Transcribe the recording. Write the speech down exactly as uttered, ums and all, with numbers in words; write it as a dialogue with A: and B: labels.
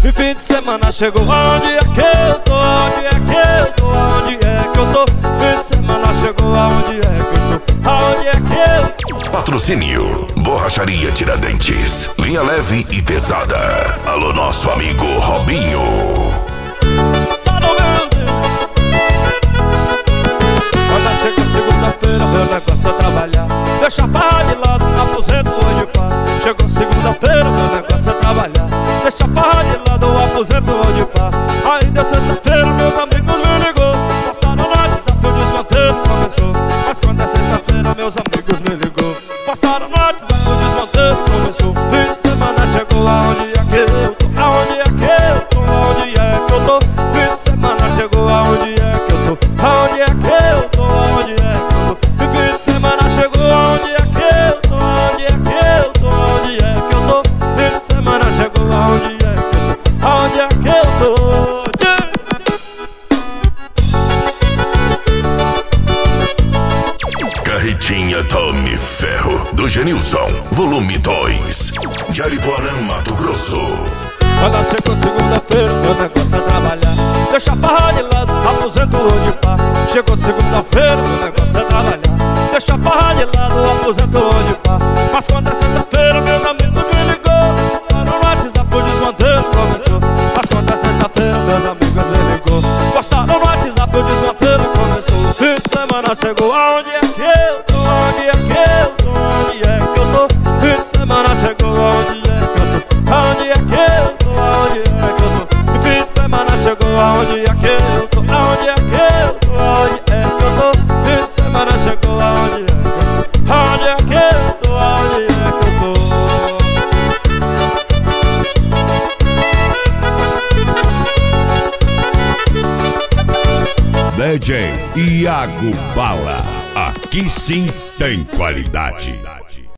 A: E fim de semana chegou, aonde é que eu tô? Aonde é que eu tô? Aonde é que eu tô? Fim de semana chegou, aonde é que eu tô? Aonde é que eu tô?
B: Patrocínio Borracharia Tiradentes, linha leve e pesada. Alô, nosso amigo Robinho.
A: Só no meu Deus. Olha, chega segunda-feira, meu negócio é trabalhar. Deixa a barra de lado, aposento hoje pá. Chegou segunda-feira, meu negócio é trabalhar. Deixa a barra de lado, aposento hoje pá. Ainda sexta-feira, meus amigos me ligou. Postaram no WhatsApp, o desmanteiro começou. Mas quando é sexta-feira, meus amigos me ligou. Postaram no WhatsApp, o desmanteiro começou. Fim de semana chegou, aonde é que eu tô? Aonde é que eu tô? Aonde é que eu tô? Fim de semana chegou, aonde é que eu tô? Aonde é que eu tô? Aonde é que eu tô? E fim de semana chegou, aonde é que eu tô? Aonde é que eu tô? Aonde é que eu tô? Fim de semana chegou, aonde é que eu tô? Aonde é que eu tô?
B: Carretinha Tome Ferro, do Genilson, volume dois, de Aripuanã, Mato Grosso.
A: Olha, chegou segunda-feira, meu negócio é trabalhar. Deixa a barra de lado, aposento hoje pá. Chegou segunda-feira, meu negócio é trabalhar. Deixa a barra de lado, aposento hoje pá. Mas quando é sexta-feira, meus amigos me ligou. Lá no WhatsApp o desmanteiro começou. Mas quando é sexta-feira, meus amigos me ligou. Postaram no WhatsApp o desmanteiro começou. Fim de semana chegou, aonde é que eu tô? Aonde é que eu tô? Aonde é que eu tô? Fim de semana chegou, aonde é que eu tô? Aonde é que eu tô? Aonde é que eu tô? E fim de semana chegou, aonde é que eu tô? Aonde é que eu tô? Aonde é que eu tô? Fim de semana chegou, aonde é que eu tô? Aonde é que eu tô? Aonde é que eu tô?
C: D J Iago Bala, aqui sim tem qualidade.